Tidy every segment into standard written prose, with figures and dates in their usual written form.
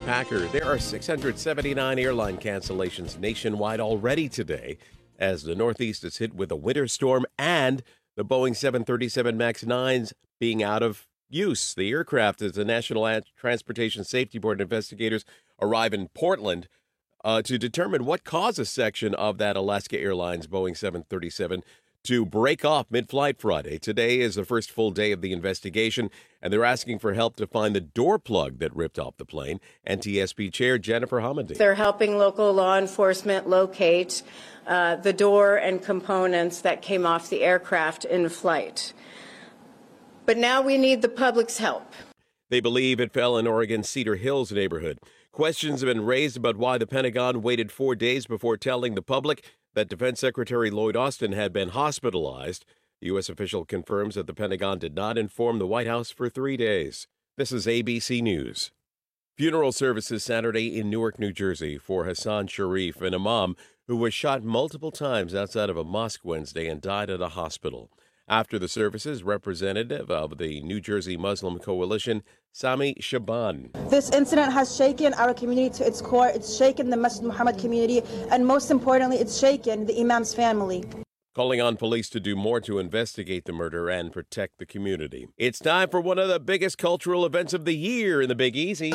Packer. There are 679 airline cancellations nationwide already today as the Northeast is hit with a winter storm and the Boeing 737 MAX 9s being out of use. The aircraft, as the National Transportation Safety Board investigators arrive in Portland to determine what caused a section of that Alaska Airlines Boeing 737 to break off mid-flight Friday. Today is the first full day of the investigation, and they're asking for help to find the door plug that ripped off the plane. NTSB Chair Jennifer Homendy. They're helping local law enforcement locate the door and components that came off the aircraft in flight. But now we need the public's help. They believe it fell in Oregon's Cedar Hills neighborhood. Questions have been raised about why the Pentagon waited 4 days before telling the public that Defense Secretary Lloyd Austin had been hospitalized. The U.S. official confirms that the Pentagon did not inform the White House for 3 days. This is ABC News. Funeral services Saturday in Newark, New Jersey for Hassan Sharif, an imam who was shot multiple times outside of a mosque Wednesday and died at a hospital. After the services, representative of the New Jersey Muslim Coalition, Sami Shaban. This incident has shaken our community to its core. It's shaken the Masjid Muhammad community, and most importantly, it's shaken the imam's family. Calling on police to do more to investigate the murder and protect the community. It's time for one of the biggest cultural events of the year in the Big Easy.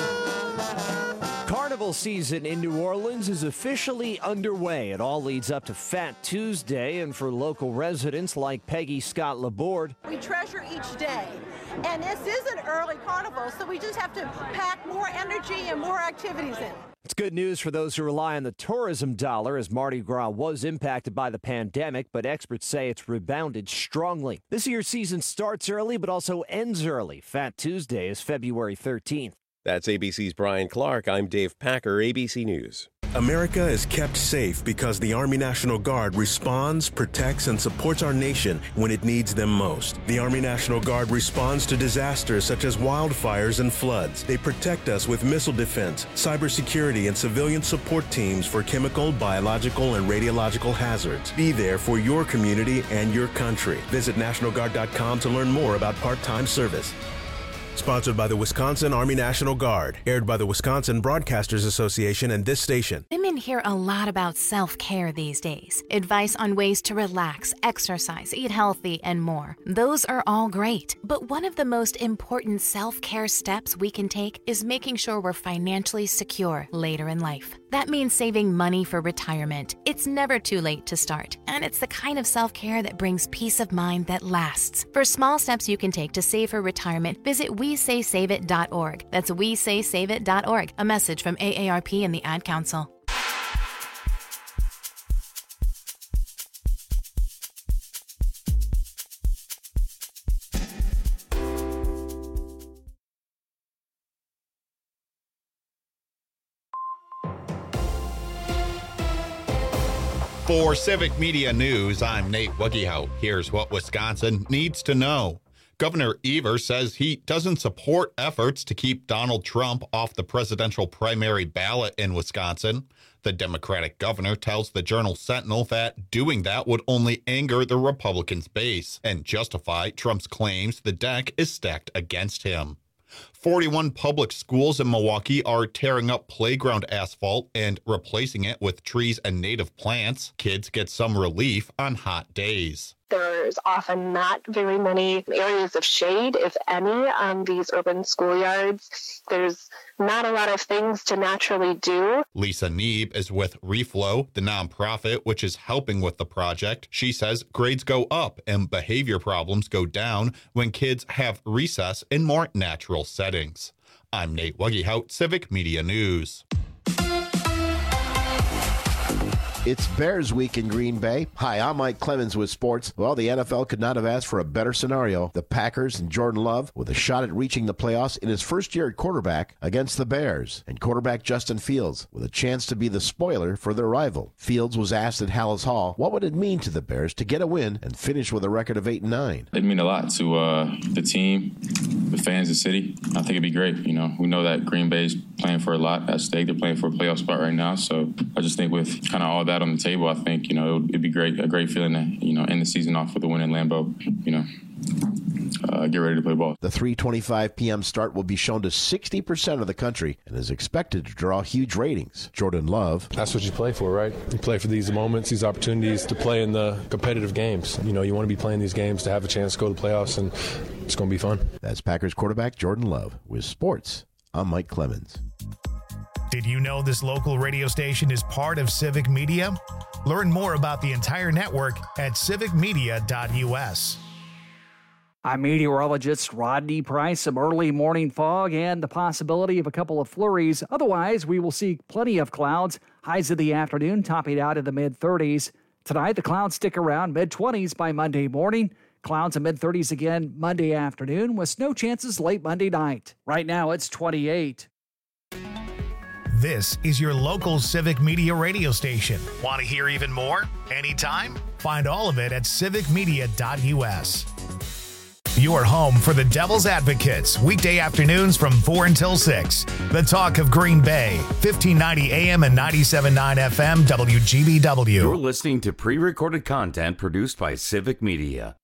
Carnival season in New Orleans is officially underway. It all leads up to Fat Tuesday, and for local residents like Peggy Scott Laborde, we treasure each day. And this is an early carnival, so we just have to pack more energy and more activities in. It's good news for those who rely on the tourism dollar, as Mardi Gras was impacted by the pandemic, but experts say it's rebounded strongly. This year's season starts early, but also ends early. Fat Tuesday is February 13th. That's ABC's Brian Clark. I'm Dave Packer, ABC News. America is kept safe because the Army National Guard responds, protects, and supports our nation when it needs them most. The Army National Guard responds to disasters such as wildfires and floods. They protect us with missile defense, cybersecurity, and civilian support teams for chemical, biological, and radiological hazards. Be there for your community and your country. Visit NationalGuard.com to learn more about part-time service. Sponsored by the Wisconsin Army National Guard. Aired by the Wisconsin Broadcasters Association and this station. Women hear a lot about self-care these days. Advice on ways to relax, exercise, eat healthy, and more. Those are all great. But one of the most important self-care steps we can take is making sure we're financially secure later in life. That means saving money for retirement. It's never too late to start. And it's the kind of self-care that brings peace of mind that lasts. For small steps you can take to save for retirement, visit WeSaySaveIt.org. That's WeSaySaveIt.org. A message from AARP and the Ad Council. For Civic Media News, I'm Nate Wuggehout. Here's what Wisconsin needs to know. Governor Evers says he doesn't support efforts to keep Donald Trump off the presidential primary ballot in Wisconsin. The Democratic governor tells the Journal Sentinel that doing that would only anger the Republicans' base and justify Trump's claims the deck is stacked against him. 41 public schools in Milwaukee are tearing up playground asphalt and replacing it with trees and native plants. Kids get some relief on hot days. There's often not very many areas of shade, if any, on these urban schoolyards. There's not a lot of things to naturally do. Lisa Neeb is with Reflow, the nonprofit which is helping with the project. She says grades go up and behavior problems go down when kids have recess in more natural settings. I'm Nate Wuggehout, Civic Media News. It's Bears Week in Green Bay. Hi, I'm Mike Clemens with sports. Well, the NFL could not have asked for a better scenario. The Packers and Jordan Love with a shot at reaching the playoffs in his first year at quarterback against the Bears. And quarterback Justin Fields with a chance to be the spoiler for their rival. Fields was asked at Hallis Hall, what would it mean to the Bears to get a win and finish with a record of 8-9? It'd mean a lot to the team, the fans, the city. I think it'd be great. You know, we know that Green Bay's playing for a lot at stake. They're playing for a playoff spot right now. So I just think with kind of all that on the table, I think, it'd be great, a great feeling to, end the season off with a win in Lambeau. get ready to play ball. The 3:25 p.m. start will be shown to 60% of the country and is expected to draw huge ratings. Jordan Love. That's what you play for, right? You play for these moments, these opportunities to play in the competitive games. You know, you want to be playing these games to have a chance to go to the playoffs, and it's going to be fun. That's Packers quarterback Jordan Love. With sports, I'm Mike Clemens. Did you know this local radio station is part of Civic Media? Learn more about the entire network at civicmedia.us. I'm meteorologist Rodney Price. Some early morning fog and the possibility of a couple of flurries. Otherwise, we will see plenty of clouds. Highs in the afternoon topping out in the mid-30s. Tonight, the clouds stick around mid-20s by Monday morning. Clouds in mid-30s again Monday afternoon with snow chances late Monday night. Right now, it's 28. This is your local Civic Media radio station. Want to hear even more? Anytime? Find all of it at civicmedia.us. Your home for the Devil's Advocates, weekday afternoons from 4 until 6. The talk of Green Bay, 1590 AM and 97.9 FM, WGBW. You're listening to pre-recorded content produced by Civic Media.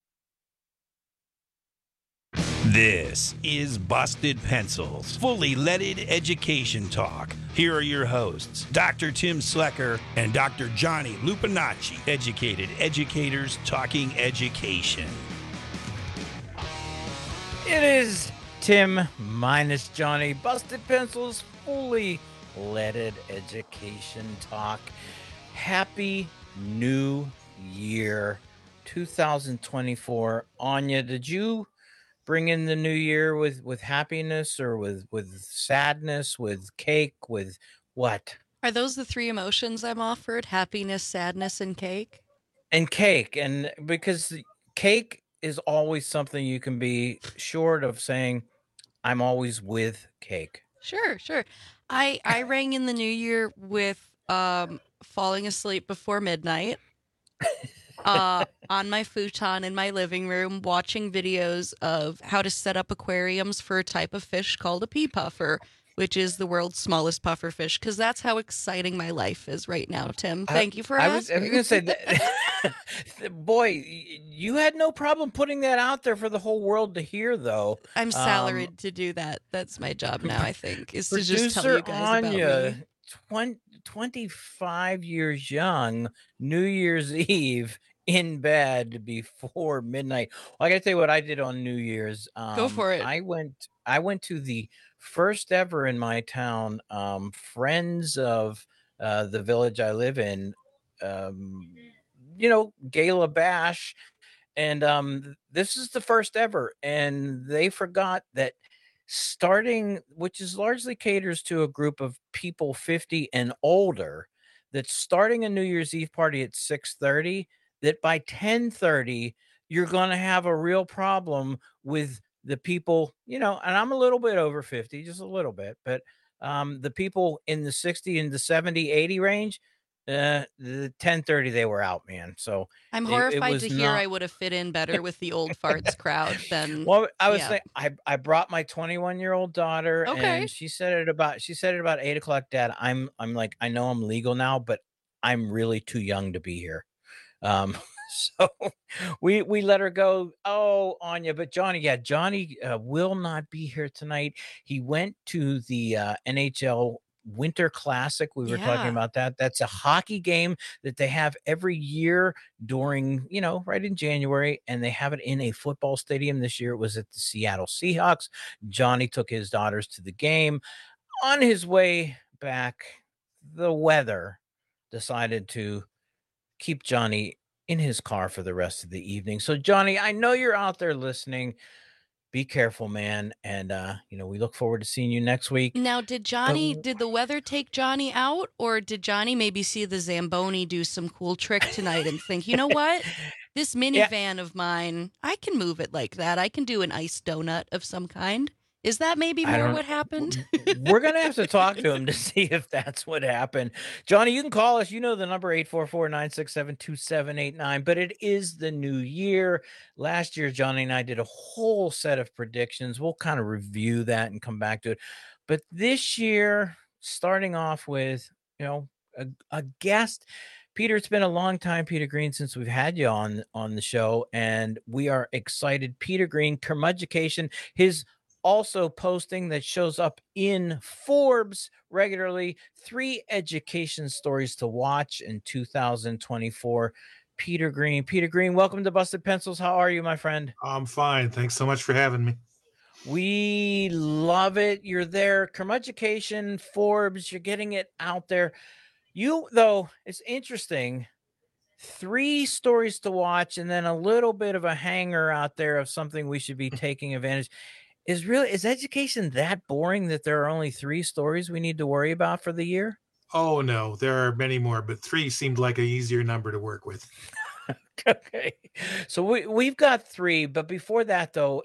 This is Busted Pencils, fully leaded education talk. Here are your hosts, Dr. Tim Slecker and Dr. Johnny Lupinacci, educated educators talking education. It is Tim minus Johnny, Busted Pencils, fully leaded education talk. Happy New Year 2024. Anya, did you bring in the new year with happiness or with sadness, with cake, with what? Are those the three emotions I'm offered? Happiness, sadness, and cake? And cake. And because cake is always something you can be short of saying, I'm always with cake. Sure. I rang in the new year with falling asleep before midnight. On my futon in my living room, watching videos of how to set up aquariums for a type of fish called a pea puffer, which is the world's smallest puffer fish, because that's how exciting my life is right now, Tim. Thank you for asking. I was going to say that. Boy, you had no problem putting that out there for the whole world to hear, though. I'm salaried to do that. That's my job now, I think, is to just tell you guys Anya, about me. 25 years young, New Year's Eve, in bed before midnight. Well, I gotta tell you what I did on New Year's. Go for it. I went to the first ever in my town, Friends of the village I live in, Gala Bash. And this is the first ever. And they forgot that which is largely caters to a group of people 50 and older, that's starting a New Year's Eve party at 6:30, that by 10:30, you're going to have a real problem with the people, and I'm a little bit over 50, just a little bit, but the people in the 60 and the 70, 80 range, the 10:30, they were out, man. So I'm horrified to hear I would have fit in better with the old farts crowd than. Well, I was saying, I brought my 21-year-old daughter, okay, and she said it about 8:00. Dad, I'm like, I know I'm legal now, but I'm really too young to be here. So we let her go. Oh, Anya, but Johnny will not be here tonight. He went to the NHL Winter Classic. We were talking about that. That's a hockey game that they have every year during, right in January, and they have it in a football stadium. This year it was at the Seattle Seahawks. Johnny took his daughters to the game. On his way back, the weather decided to keep Johnny in his car for the rest of the evening. So Johnny, I know you're out there listening. Be careful, man. And, we look forward to seeing you next week. Now, did the weather take Johnny out, or did Johnny maybe see the Zamboni do some cool trick tonight and think, you know what? This minivan of mine, I can move it like that. I can do an iced donut of some kind. Is that maybe more what happened? We're going to have to talk to him to see if that's what happened. Johnny, you can call us. You know the number, 844-967-2789. But it is the new year. Last year, Johnny and I did a whole set of predictions. We'll kind of review that and come back to it. But this year, starting off with, a guest. Peter, it's been a long time, Peter Green, since we've had you on the show, and we are excited. Peter Green, Curmudgecation, his also posting that shows up in Forbes regularly, 3 education stories to watch in 2024. Peter Green, welcome to Busted Pencils. How are you, my friend? I'm fine. Thanks so much for having me. We love it. You're there. Curmudgecation, Forbes, you're getting it out there. You, though, it's interesting. 3 stories to watch and then a little bit of a hanger out there of something we should be taking advantage. Is education that boring that there are only 3 stories we need to worry about for the year? Oh, no, there are many more, but 3 seemed like a easier number to work with. Okay. So we've got 3, but before that, though,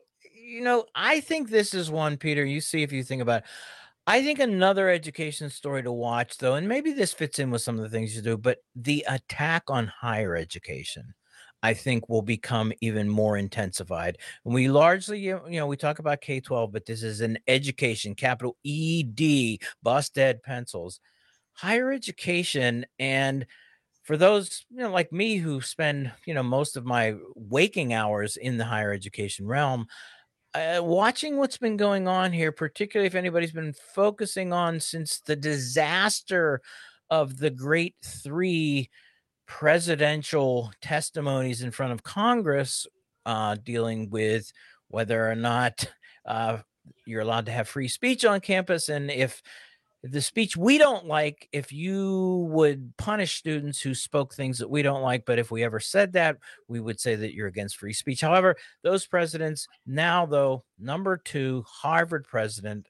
I think this is one, Peter, you see if you think about it. I think another education story to watch, though, and maybe this fits in with some of the things you do, but the attack on higher education, I think, will become even more intensified. And we largely, we talk about K-12, but this is an education, capital ED, busted pencils, higher education. And for those, like me who spend, most of my waking hours in the higher education realm, watching what's been going on here, particularly if anybody's been focusing on since the disaster of the Great 3 presidential testimonies in front of Congress, dealing with whether or not you're allowed to have free speech on campus, and if the speech we don't like, if you would punish students who spoke things that we don't like, but if we ever said that, we would say that you're against free speech. However, those presidents now, though, number 2 Harvard president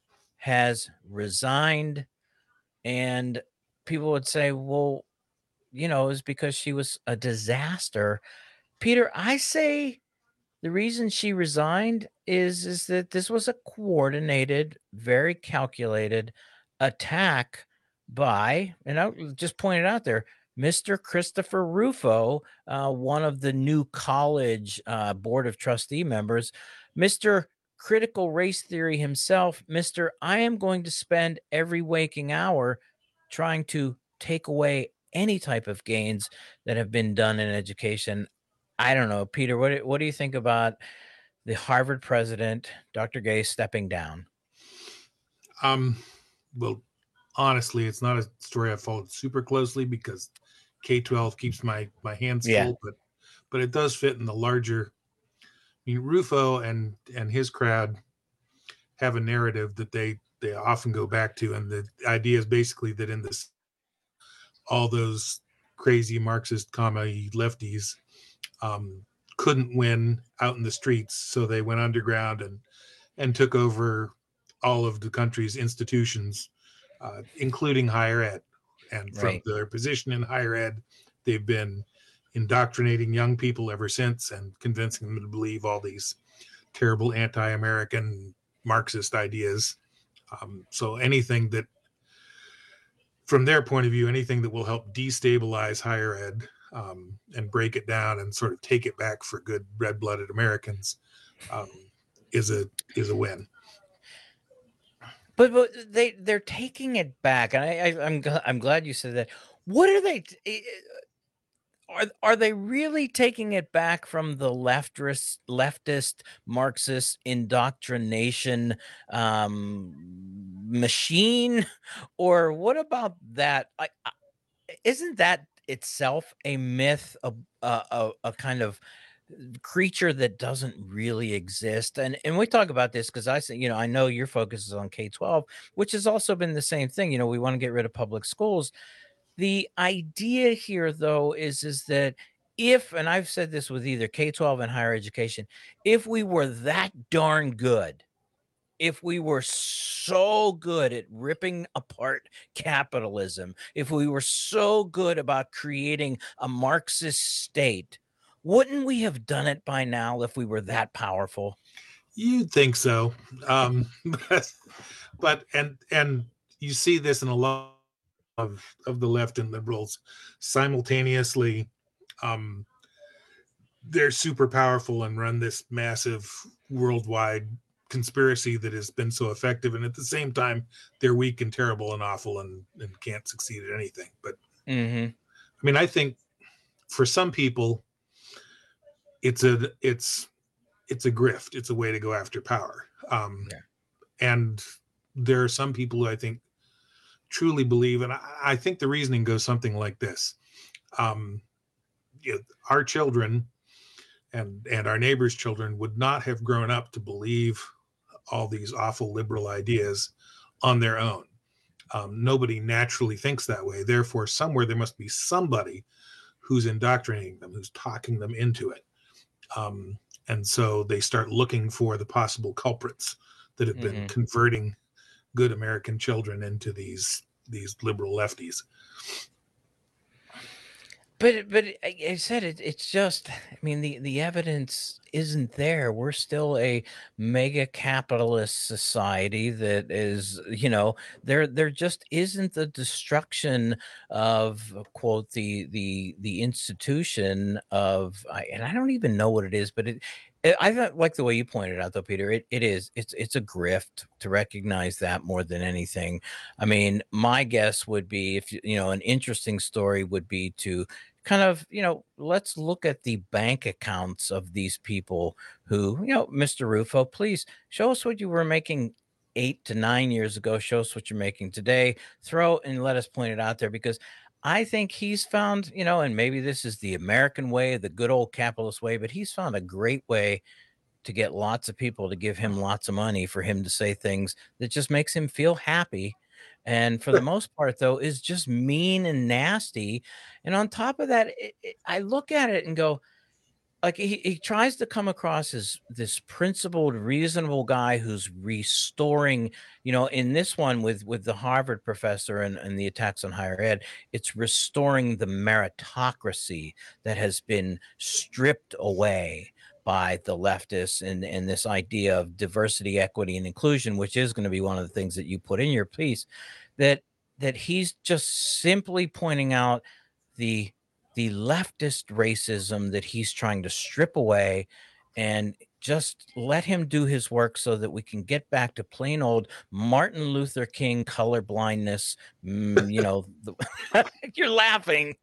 has resigned, and people would say, well, it's because she was a disaster. Peter, I say the reason she resigned is that this was a coordinated, very calculated attack by, and I'll just point it out there, Mr. Christopher Rufo, one of the new college board of trustee members, Mr. Critical Race Theory himself, Mr. I am going to spend every waking hour trying to take away any type of gains that have been done in education. I don't know, Peter, what do you think about the Harvard president, Dr. Gay, stepping down? Well, honestly, it's not a story I followed super closely because K-12 keeps my hands full, but it does fit in the larger. I mean, Rufo and his crowd have a narrative that they often go back to, and the idea is basically that in this, all those crazy Marxist lefties couldn't win out in the streets, so they went underground and took over all of the country's institutions, including higher ed. And from their position in higher ed, they've been indoctrinating young people ever since and convincing them to believe all these terrible anti-American Marxist ideas. So anything that, from their point of view, anything that will help destabilize higher ed and break it down and sort of take it back for good red-blooded Americans is a win. But they're taking it back, and I'm glad you said that. What are they? Are they really taking it back from the leftist Marxist indoctrination machine, or what about that? Isn't that itself a myth, a kind of creature that doesn't really exist? And we talk about this because I say, I know your focus is on K-12, which has also been the same thing. We want to get rid of public schools. The idea here, though, is that if, and I've said this with either K-12 and higher education, if we were that darn good, if we were so good at ripping apart capitalism, if we were so good about creating a Marxist state, wouldn't we have done it by now if we were that powerful? You'd think so. But you see this in a lot of the left and liberals simultaneously. They're super powerful and run this massive worldwide conspiracy that has been so effective, and at the same time they're weak and terrible and awful and can't succeed at anything. But mean, I think for some people, it's a grift. It's a way to go after power. And there are some people who I think truly believe, and I think the reasoning goes something like this. Our children and our neighbors' children would not have grown up to believe all these awful liberal ideas on their own. Nobody naturally thinks that way. Therefore, somewhere there must be somebody who's indoctrinating them, who's talking them into it. And so they start looking for the possible culprits that have been converting good American children into these liberal lefties. But I said it's just, I mean, the evidence isn't there. We're still a mega capitalist society that is, there just isn't the destruction of, quote, the institution of, and I don't even know what it is, but I thought, like the way you pointed out, though, Peter, it's a grift, to recognize that more than anything. I mean, my guess would be, if an interesting story would be to kind of, let's look at the bank accounts of these people who, Mr. Rufo, please show us what you were making 8 to 9 years ago. Show us what you're making today. Throw and let us point it out there, because I think he's found, and maybe this is the American way, the good old capitalist way, but he's found a great way to get lots of people to give him lots of money for him to say things that just makes him feel happy. And for the most part, though, is just mean and nasty. And on top of that, I look at it and go, like, he tries to come across as this principled, reasonable guy who's restoring, in this one with the Harvard professor and the attacks on higher ed, it's restoring the meritocracy that has been stripped away by the leftists, and this idea of diversity, equity, and inclusion, which is going to be one of the things that you put in your piece, that he's just simply pointing out the leftist racism that he's trying to strip away, and just let him do his work so that we can get back to plain old Martin Luther King color blindness. You're laughing.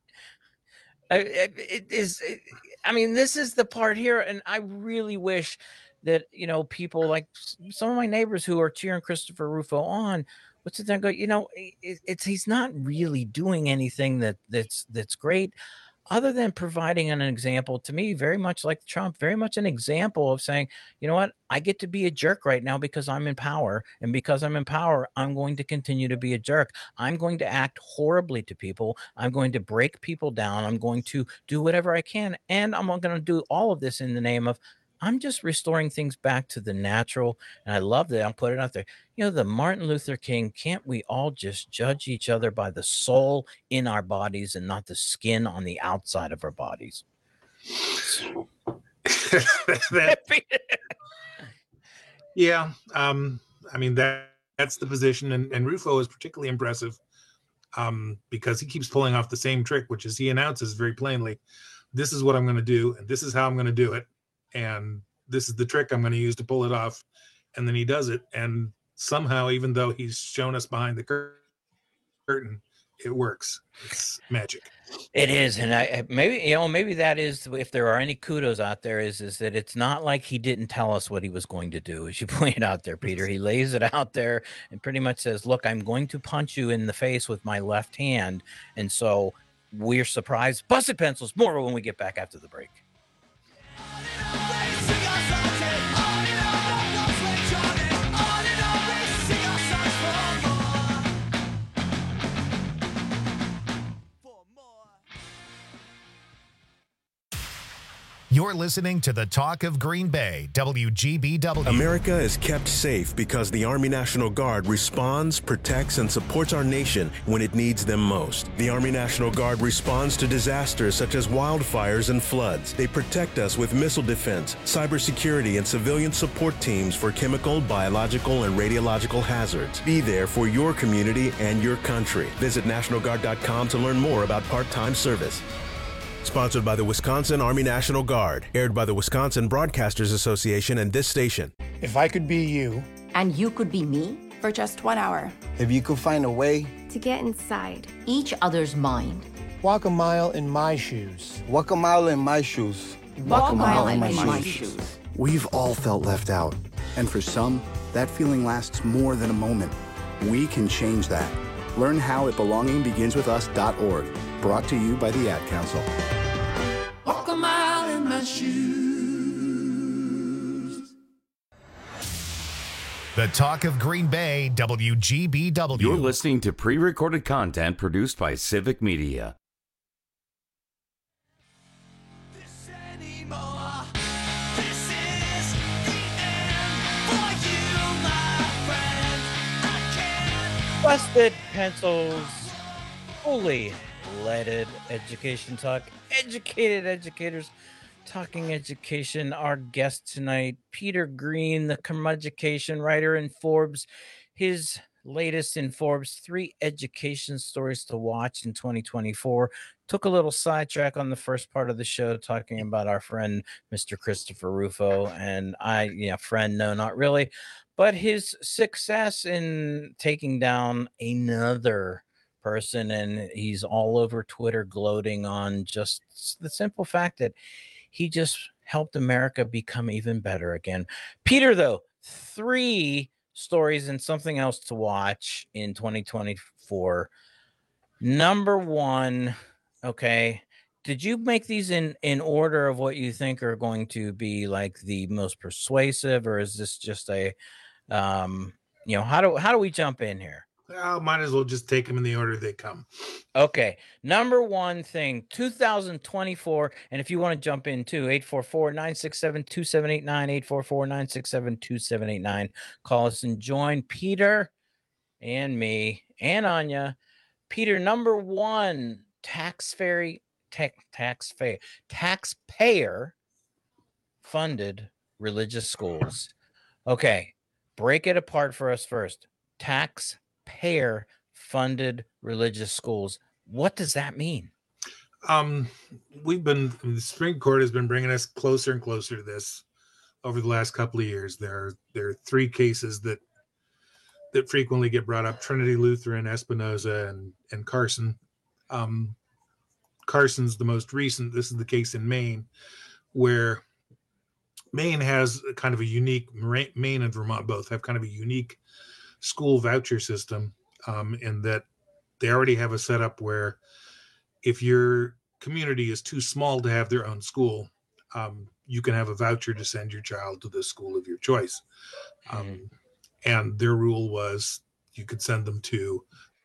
This is the part here, and I really wish that people like some of my neighbors who are cheering Christopher Rufo on would sit there and go, he's not really doing anything that's great, other than providing an example, to me, very much like Trump, very much an example of saying, you know what, I get to be a jerk right now because I'm in power. And because I'm in power, I'm going to continue to be a jerk. I'm going to act horribly to people. I'm going to break people down. I'm going to do whatever I can. And I'm going to do all of this in the name of, I'm just restoring things back to the natural. And I love that. I'll put it out there. The Martin Luther King, can't we all just judge each other by the soul in our bodies and not the skin on the outside of our bodies? Yeah. That's the position. And Rufo is particularly impressive because he keeps pulling off the same trick, which is he announces very plainly, this is what I'm going to do, and this is how I'm going to do it. And this is the trick I'm going to use to pull it off. And then he does it. And somehow, even though he's shown us behind the curtain, it works. It's magic. It is. And maybe that is, if there are any kudos out there, is that it's not like he didn't tell us what he was going to do. As you pointed out there, Peter, he lays it out there and pretty much says, look, I'm going to punch you in the face with my left hand. And so we're surprised. Busted Pencils, more when we get back after the break. You're listening to the Talk of Green Bay, WGBW. America is kept safe because the Army National Guard responds, protects, and supports our nation when it needs them most. The Army National Guard responds to disasters such as wildfires and floods. They protect us with missile defense, cybersecurity, and civilian support teams for chemical, biological, and radiological hazards. Be there for your community and your country. Visit NationalGuard.com to learn more about part-time service. Sponsored by the Wisconsin Army National Guard. Aired by the Wisconsin Broadcasters Association and this station. If I could be you. And you could be me. For just 1 hour. If you could find a way. To get inside. Each other's mind. Walk a mile in my shoes. Walk a mile in my shoes. Walk a mile in my shoes. We've all felt left out. And for some, that feeling lasts more than a moment. We can change that. Learn how at belongingbeginswithus.org. Brought to you by the Ad Council. Walk a mile in my shoes. The talk of Green Bay, WGBW. You're listening to pre-recorded content produced by Civic Media. Busted Pencils, fully leaded education talk, educated educators talking education. Our guest tonight, Peter Green, the curmudgeon writer in Forbes. His latest in Forbes, 3 education stories to watch in 2024. Took a little sidetrack on the first part of the show talking about our friend, Mr. Christopher Rufo. And friend, no, not really. But his success in taking down another person, and he's all over Twitter gloating on just the simple fact that he just helped America become even better again. Peter, though, 3 stories and something else to watch in 2024. Number 1, okay. Did you make these in order of what you think are going to be like the most persuasive, or is this just a how do we jump in here? Well, might as well just take them in the order they come. Okay. Number 1 thing, 2024. And if you want to jump in too, 844-967-2789, 844-967-2789. Call us and join Peter and me and Anya. Peter, number 1, taxpayer funded religious schools. Okay. Break it apart for us first. Taxpayer funded religious schools. What does that mean? The Supreme Court has been bringing us closer and closer to this over the last couple of years. There are 3 cases that frequently get brought up: Trinity Lutheran, Espinoza, and Carson. Carson's the most recent. This is the case in Maine, where Maine has kind of a unique, Maine and Vermont both have kind of a unique school voucher system in that they already have a setup where if your community is too small to have their own school, you can have a voucher to send your child to the school of your choice. And their rule was you could send them to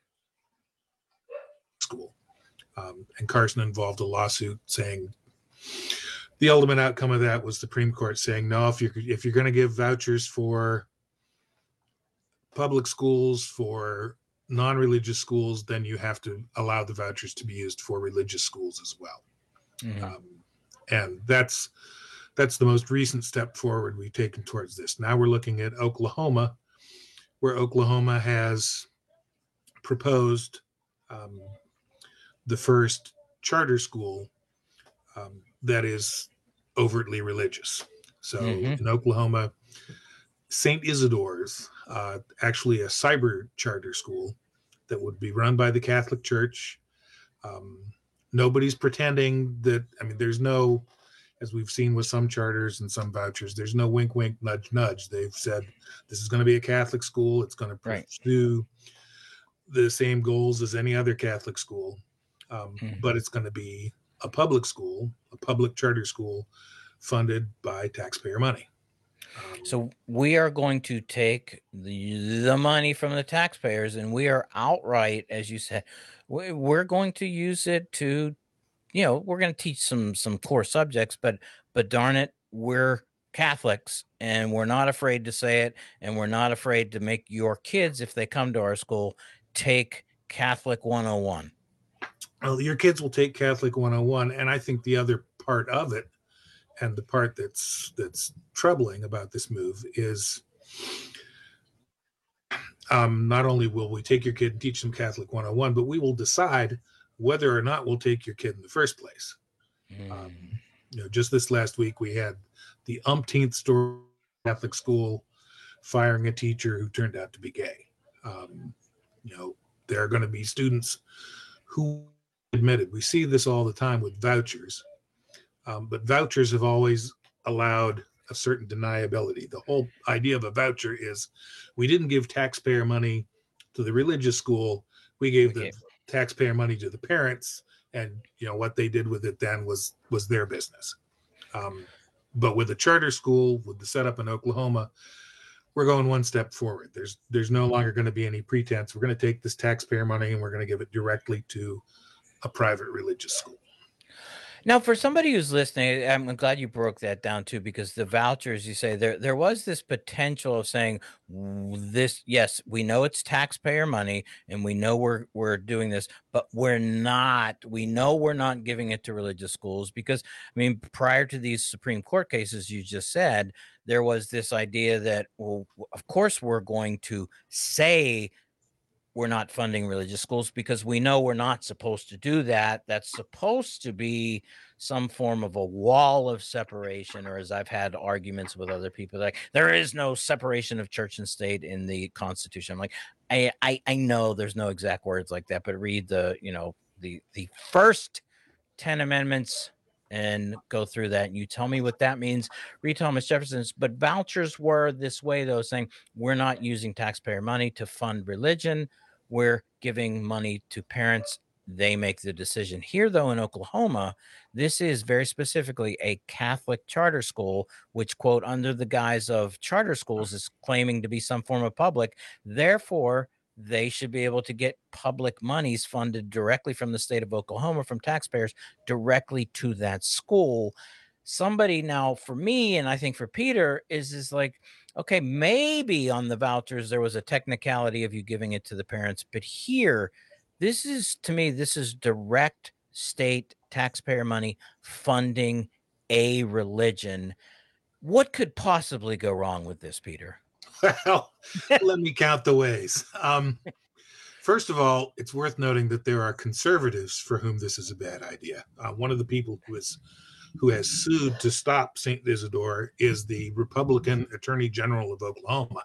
school. And Carson involved a lawsuit saying, the ultimate outcome of that was the Supreme Court saying, no, if you're going to give vouchers for public schools, for non-religious schools, then you have to allow the vouchers to be used for religious schools as well. And that's the most recent step forward we've taken towards this. Now we're looking at Oklahoma, where Oklahoma has proposed the first charter school that is overtly religious. So in Oklahoma, St. Isidore's, actually a cyber charter school that would be run by the Catholic Church. Nobody's pretending that, there's no, as we've seen with some charters and some vouchers, there's no wink, wink, nudge, nudge. They've said this is going to be a Catholic school. It's going to pursue the same goals as any other Catholic school, but it's going to be a public school, a public charter school funded by taxpayer money. So we are going to take the money from the taxpayers, and we are outright, as you said, we're going to use it to, we're going to teach some core subjects, but darn it, we're Catholics, and we're not afraid to say it, and we're not afraid to make your kids, if they come to our school, take Catholic 101. Well, your kids will take Catholic 101, and I think the other part of it, and the part that's troubling about this move is not only will we take your kid and teach them Catholic 101, but we will decide whether or not we'll take your kid in the first place. Just this last week, we had the umpteenth story Catholic school firing a teacher who turned out to be gay. There are going to be students who admitted, we see this all the time with vouchers, but vouchers have always allowed a certain deniability. The whole idea of a voucher is we didn't give taxpayer money to the religious school. We gave the taxpayer money to the parents, and what they did with it then was their business. But with a charter school, with the setup in Oklahoma, we're going one step forward. There's no longer going to be any pretense. We're going to take this taxpayer money and we're going to give it directly to a private religious school. Now, for somebody who's listening, I'm glad you broke that down too, because the vouchers, you say there was this potential of saying this. Yes, we know it's taxpayer money, and we know we're doing this, but we're not. We know we're not giving it to religious schools because, I mean, prior to these Supreme Court cases you just said, there was this idea that, well, of course we're going to say we're not funding religious schools because we know we're not supposed to do that. That's supposed to be some form of a wall of separation, or as I've had arguments with other people, like there is no separation of church and state in the Constitution. I'm like, I know there's no exact words like that, but read the first 10 amendments and go through that. And you tell me what that means. Read Thomas Jefferson's, but vouchers were this way though, saying we're not using taxpayer money to fund religion. We're giving money to parents. They make the decision. Here, though, in Oklahoma, this is very specifically a Catholic charter school, which, quote, under the guise of charter schools is claiming to be some form of public. Therefore, they should be able to get public monies funded directly from the state of Oklahoma, from taxpayers, directly to that school. Somebody now, for me, and I think for Peter, is like, okay, maybe on the vouchers there was a technicality of you giving it to the parents, but here, this is, to me, this is direct state taxpayer money funding a religion. What could possibly go wrong with this, Peter? Well, let me count the ways. First of all, it's worth noting that there are conservatives for whom this is a bad idea. One of the people who has sued to stop St. Isidore is the Republican Attorney General of Oklahoma,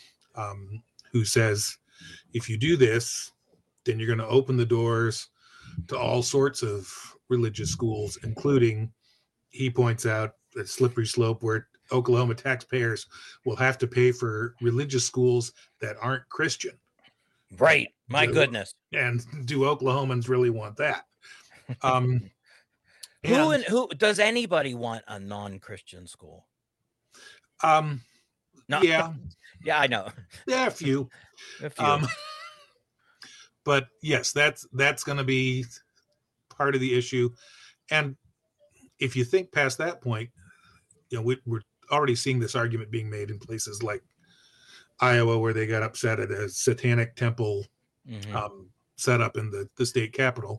who says, if you do this, then you're going to open the doors to all sorts of religious schools, including, he points out, a slippery slope where Oklahoma taxpayers will have to pay for religious schools that aren't Christian. Right. My goodness. And do Oklahomans really want that? Who does anybody want a non-Christian school? No. Yeah, I know. Yeah, a few. But yes, that's going to be part of the issue. And if you think past that point, we're already seeing this argument being made in places like Iowa, where they got upset at a satanic temple set up in the state capitol.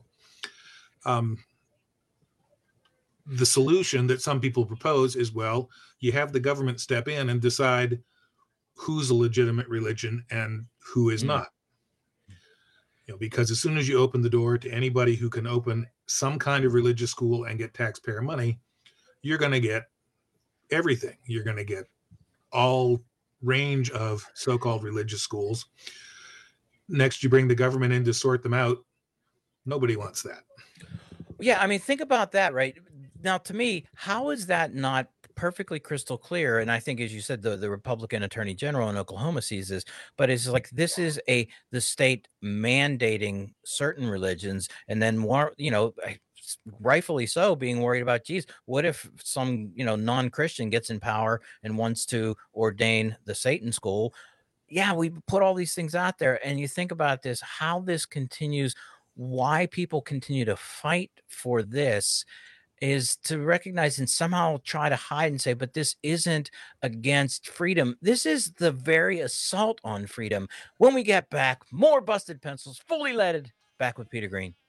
The solution that some people propose is, well, you have the government step in and decide who's a legitimate religion and who is not. Because as soon as you open the door to anybody who can open some kind of religious school and get taxpayer money, you're going to get everything. You're going to get all range of so-called religious schools. Next, you bring the government in to sort them out. Nobody wants that. Yeah, I mean, think about that, right? Now, to me, how is that not perfectly crystal clear? And I think, as you said, the Republican Attorney General in Oklahoma sees this, but it's like this is the state mandating certain religions, and then more, rightfully so, being worried about, geez, what if some non-Christian gets in power and wants to ordain the Satan school? Yeah, we put all these things out there, and you think about this, how this continues, why people continue to fight for this is to recognize and somehow try to hide and say, but this isn't against freedom. This is the very assault on freedom. When we get back, more Busted Pencils, fully leaded, back with Peter Green.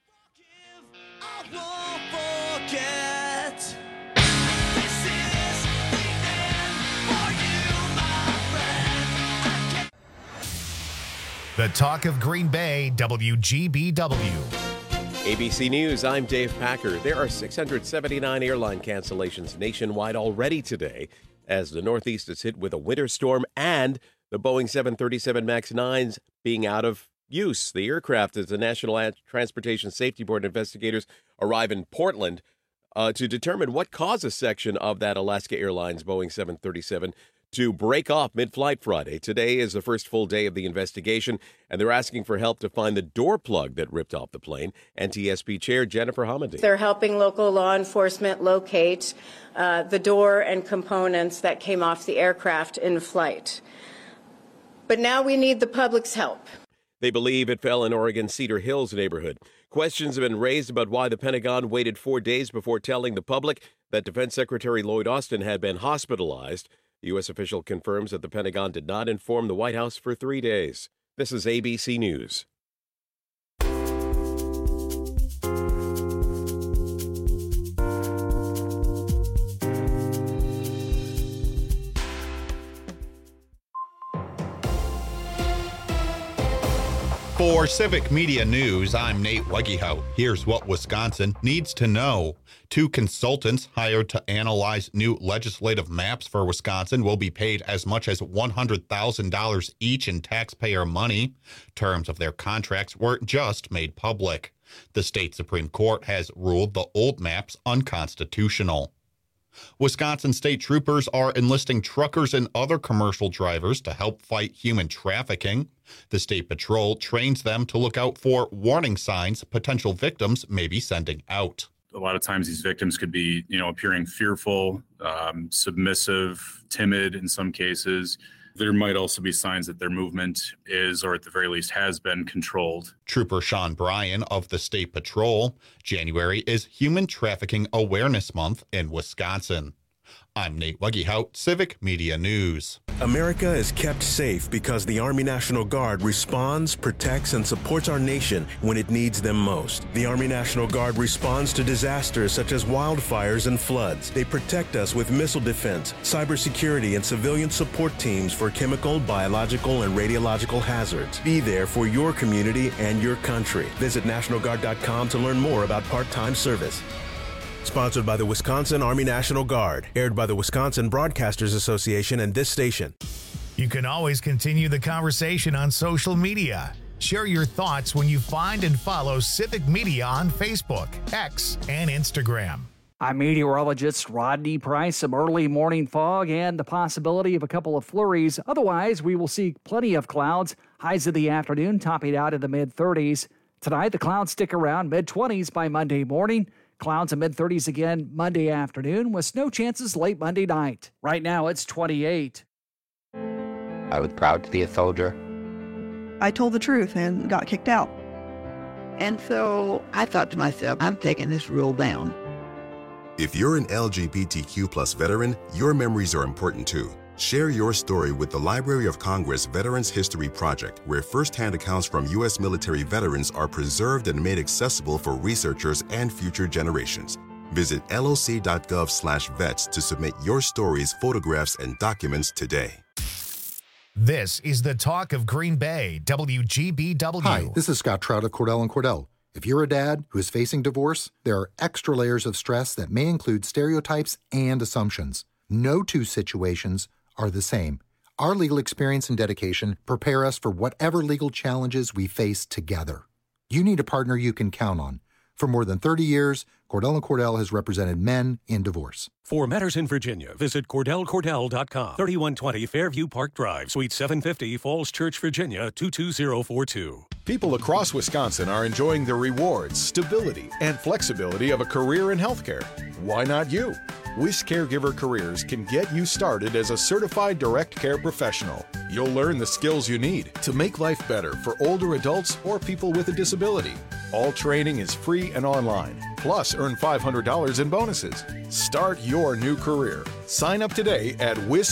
The talk of Green Bay, WGBW. ABC News, I'm Dave Packer. There are 679 airline cancellations nationwide already today as the Northeast is hit with a winter storm and the Boeing 737 MAX 9s being out of use. The aircraft, as the National Transportation Safety Board investigators arrive in Portland to determine what caused a section of that Alaska Airlines Boeing 737 to break off mid-flight Friday. Today is the first full day of the investigation, and they're asking for help to find the door plug that ripped off the plane. NTSB Chair Jennifer Homendy. They're helping local law enforcement locate the door and components that came off the aircraft in flight. But now we need the public's help. They believe it fell in Oregon's Cedar Hills neighborhood. Questions have been raised about why the Pentagon waited 4 days before telling the public that Defense Secretary Lloyd Austin had been hospitalized. The U.S. official confirms that the Pentagon did not inform the White House for 3 days. This is ABC News. For Civic Media News, I'm Nate Wegehout. Here's what Wisconsin needs to know. 2 consultants hired to analyze new legislative maps for Wisconsin will be paid as much as $100,000 each in taxpayer money. Terms of their contracts were just made public. The state Supreme Court has ruled the old maps unconstitutional. Wisconsin state troopers are enlisting truckers and other commercial drivers to help fight human trafficking. The State Patrol trains them to look out for warning signs potential victims may be sending out. A lot of times these victims could be, appearing fearful, submissive, timid in some cases. There might also be signs that their movement is, or at the very least has been, controlled. Trooper Sean Bryan of the State Patrol. January is Human Trafficking Awareness Month in Wisconsin. I'm Nate Wegehout, Civic Media News. America is kept safe because the Army National Guard responds, protects, and supports our nation when it needs them most. The Army National Guard responds to disasters such as wildfires and floods. They protect us with missile defense, cybersecurity, and civilian support teams for chemical, biological, and radiological hazards. Be there for your community and your country. Visit NationalGuard.com to learn more about part-time service. Sponsored by the Wisconsin Army National Guard. Aired by the Wisconsin Broadcasters Association and this station. You can always continue the conversation on social media. Share your thoughts when you find and follow Civic Media on Facebook, X, and Instagram. I'm meteorologist Rodney Price. Some early morning fog and the possibility of a couple of flurries. Otherwise, we will see plenty of clouds. Highs of the afternoon topping out in the mid-30s. Tonight, the clouds stick around mid-20s by Monday morning. Clouds in mid-30s again Monday afternoon with snow chances late Monday night. Right now, it's 28. I was proud to be a soldier. I told the truth and got kicked out. And so I thought to myself, I'm taking this rule down. If you're an LGBTQ plus veteran, your memories are important too. Share your story with the Library of Congress Veterans History Project, where firsthand accounts from U.S. military veterans are preserved and made accessible for researchers and future generations. Visit loc.gov/vets to submit your stories, photographs, and documents today. This is the talk of Green Bay, WGBW. Hi, this is Scott Trout of Cordell & Cordell. If you're a dad who is facing divorce, there are extra layers of stress that may include stereotypes and assumptions. No two situations are the same. Our legal experience and dedication prepare us for whatever legal challenges we face together. You need a partner you can count on. For more than 30 years, Cordell & Cordell has represented men in divorce. For matters in Virginia, visit CordellCordell.com. 3120 Fairview Park Drive, Suite 750, Falls Church, Virginia, 22042. People across Wisconsin are enjoying the rewards, stability, and flexibility of a career in healthcare. Why not you? WIS Caregiver Careers can get you started as a certified direct care professional. You'll learn the skills you need to make life better for older adults or people with a disability. All training is free and online. Plus, earn $500 in bonuses. Start your new career. Sign up today at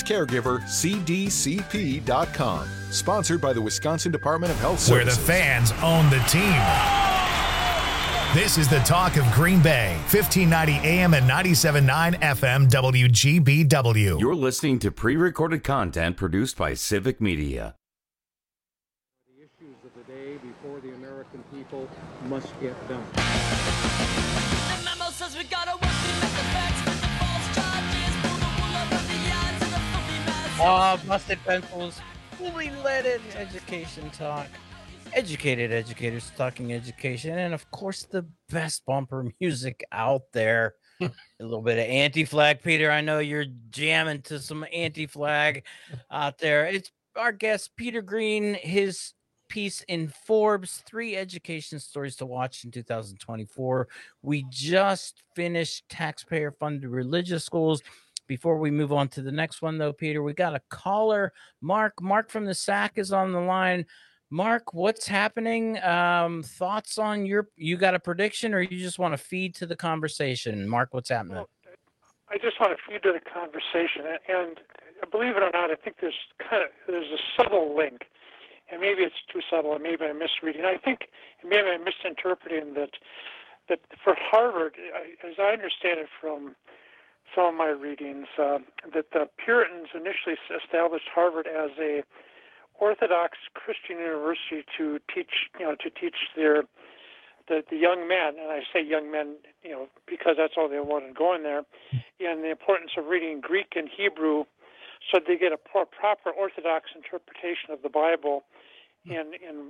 WisCaregiverCDCP.com. Sponsored by the Wisconsin Department of Health Services. Where the fans own the team. This is the talk of Green Bay, 1590 AM and 97.9 FM WGBW. You're listening to pre-recorded content produced by Civic Media. The issues of the day before the American people must get done. The memo says we gotta work the facts with the false charges, pull the wool over the eyes of the filthy masses. Busted Pencils, fully leaded education talk. educated educators talking education, and of course, the best bumper music out there. A little bit of Anti-Flag, Peter. I know you're jamming to some Anti-Flag out there. It's our guest, Peter Green, his piece in Forbes, 3 education stories to watch in 2024. We just finished taxpayer-funded religious schools. Before we move on to the next one, though, Peter, we got a caller. Mark from the SAC is on the line. Mark, what's happening? Thoughts on you got a prediction, or you just want to feed to the conversation? Mark, what's happening? Well, I just want to feed to the conversation, and believe it or not, I think there's a subtle link, and maybe it's too subtle, and maybe I'm misreading. I think maybe I'm misinterpreting that for Harvard, as I understand it from some of my readings, that the Puritans initially established Harvard as a Orthodox Christian university to teach the young men, and I say young men, because that's all they wanted going there, and the importance of reading Greek and Hebrew, so they get a proper Orthodox interpretation of the Bible, in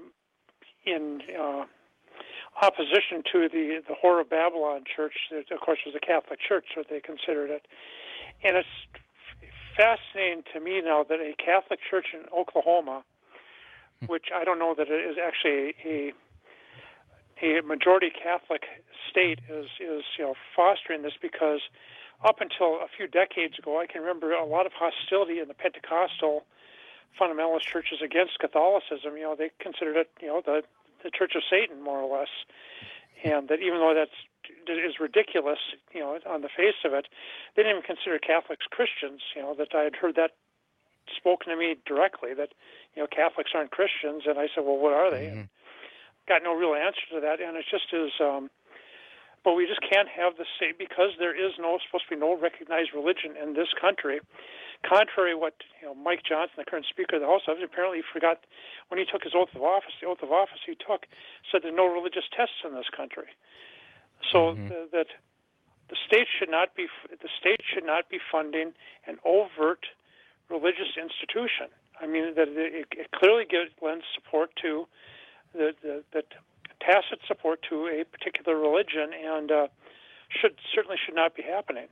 opposition to the Whore of Babylon church. That, of course, was a Catholic church, so they considered it, and it's fascinating to me now that a Catholic church in Oklahoma, which I don't know that it is actually a majority Catholic state, is fostering this, because up until a few decades ago, I can remember a lot of hostility in the Pentecostal fundamentalist churches against Catholicism. They considered it the Church of Satan, more or less, and that even though that is ridiculous, on the face of it, they didn't even consider Catholics Christians. That I had heard that spoken to me directly, that Catholics aren't Christians, and I said, well, what are they? And got no real answer to that, and it just is. But we just can't have the same, because there is supposed to be no recognized religion in this country. Contrary to what Mike Johnson, the current Speaker of the House, apparently forgot when he took his oath of office. The oath of office he took said there are no religious tests in this country. So that the state should not be funding an overt religious institution. I mean, that it clearly lends support to that tacit support to a particular religion, and certainly should not be happening.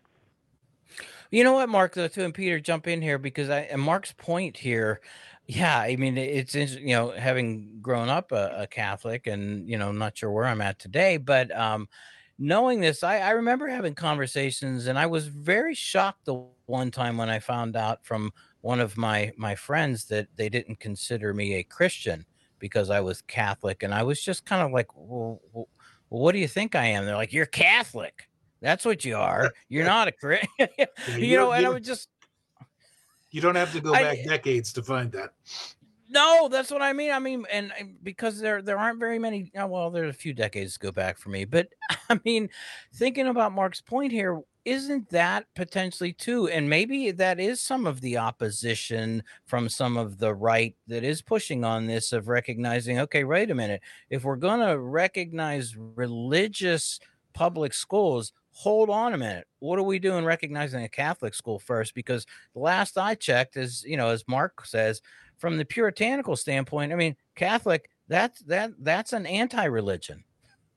You know what, Mark, though, too, and Peter, jump in here, because and Mark's point here, yeah, I mean, it's having grown up a Catholic, and not sure where I'm at today, but knowing this, I remember having conversations, and I was very shocked the one time when I found out from one of my friends that they didn't consider me a Christian because I was Catholic, and I was just kind of like, well, what do you think I am? They're like, you're Catholic. That's what you are. You're not a Christian. And I would just... You don't have to go back decades to find that. No, that's what I mean. And because there aren't very many, well, there's a few decades to go back for me. But I mean, thinking about Mark's point here, isn't that potentially too, and maybe that is some of the opposition from some of the right that is pushing on this, of recognizing, okay, wait a minute, if we're going to recognize religious public schools, hold on a minute. What are we doing recognizing a Catholic school first? Because the last I checked, as Mark says, from the puritanical standpoint, I mean, Catholic, that's an anti-religion.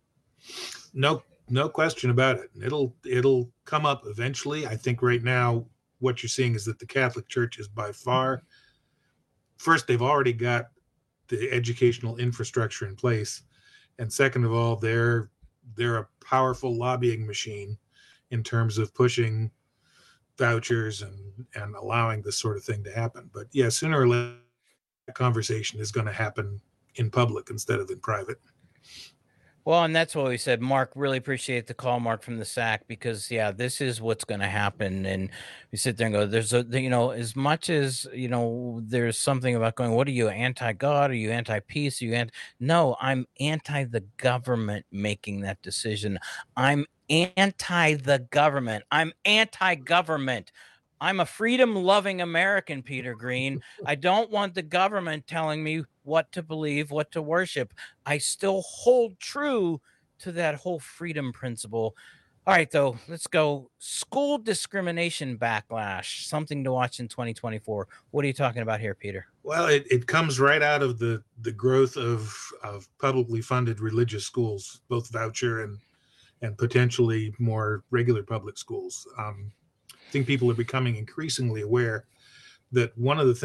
No question about it. It'll come up eventually. I think right now what you're seeing is that the Catholic Church is by far, first, they've already got the educational infrastructure in place, and second of all, they're a powerful lobbying machine in terms of pushing vouchers and allowing this sort of thing to happen. But yeah, sooner or later, that conversation is going to happen in public instead of in private. Well, and that's what we said. Mark, really appreciate the call, Mark from the SAC, because this is what's going to happen. And we sit there and go, there's as much as, there's something about going, what are you, anti-God? Are you anti-peace? No, I'm anti the government making that decision. I'm anti the government. I'm anti-government. I'm a freedom-loving American, Peter Green. I don't want the government telling me what to believe, what to worship. I still hold true to that whole freedom principle. All right, though, let's go. School discrimination backlash, something to watch in 2024. What are you talking about here, Peter? Well, it comes right out of the growth of publicly funded religious schools, both voucher and potentially more regular public schools. I think people are becoming increasingly aware that one of the